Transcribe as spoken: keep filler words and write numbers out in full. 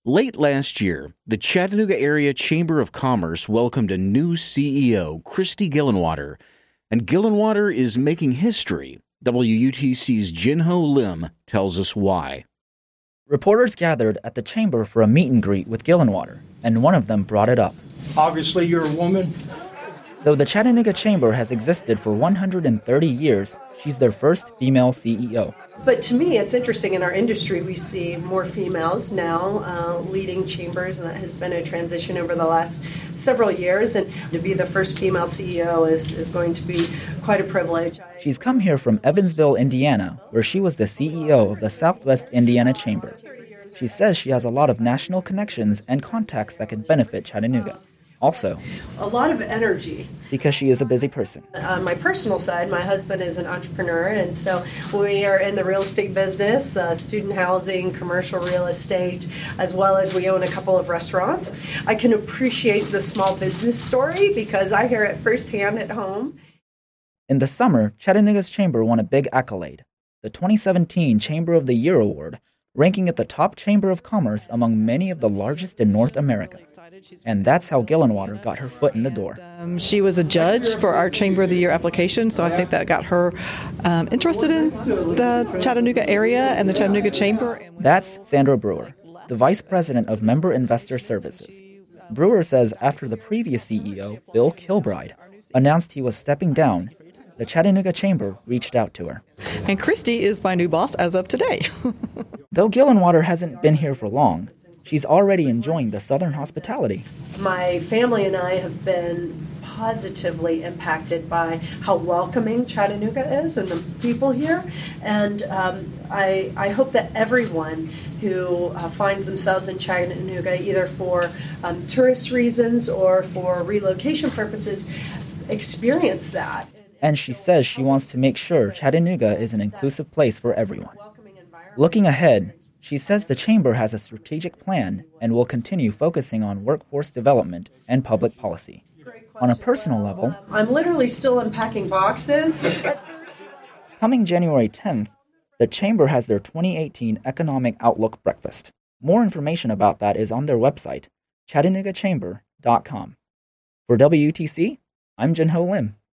Late last year, the Chattanooga Area Chamber of Commerce welcomed a new C E O, Christy Gillenwater, and Gillenwater is making history. W U T C's Jinho Lim tells us why. Reporters gathered at the chamber for a meet and greet with Gillenwater, and one of them brought it up. Obviously, you're a woman. Though the Chattanooga Chamber has existed for one hundred thirty years, she's their first female C E O. But to me, it's interesting. In our industry, we see more females now uh, leading chambers, and that has been a transition over the last several years. And to be the first female C E O is, is going to be quite a privilege. She's come here from Evansville, Indiana, where she was the C E O of the Southwest Indiana Chamber. She says she has a lot of national connections and contacts that could benefit Chattanooga. Also, a lot of energy. Because she is a busy person. On my personal side, my husband is an entrepreneur, and so we are in the real estate business, uh, student housing, commercial real estate, as well as we own a couple of restaurants. I can appreciate the small business story because I hear it firsthand at home. In the summer, Chattanooga's chamber won a big accolade, the twenty seventeen Chamber of the Year Award, ranking it the top chamber of commerce among many of the largest in North America. And that's how Gillenwater got her foot in the door. Um, she was a judge for our Chamber of the Year application, so I think that got her um, interested in the Chattanooga area and the Chattanooga Chamber. That's Sandra Brewer, the Vice President of Member Investor Services. Brewer says after the previous C E O, Bill Kilbride, announced he was stepping down, the Chattanooga Chamber reached out to her. And Christy is my new boss as of today. Though Gillenwater hasn't been here for long, she's already enjoying the Southern hospitality. My family and I have been positively impacted by how welcoming Chattanooga is and the people here. And um, I, I hope that everyone who uh, finds themselves in Chattanooga, either for um, tourist reasons or for relocation purposes, experience that. And she says she wants to make sure Chattanooga is an inclusive place for everyone. Looking ahead, she says the chamber has a strategic plan and will continue focusing on workforce development and public policy. On a personal level, I'm literally still unpacking boxes. Coming January tenth, the chamber has their twenty eighteen Economic Outlook Breakfast. More information about that is on their website, chattanooga chamber dot com. For W U T C, I'm Jinho Lim.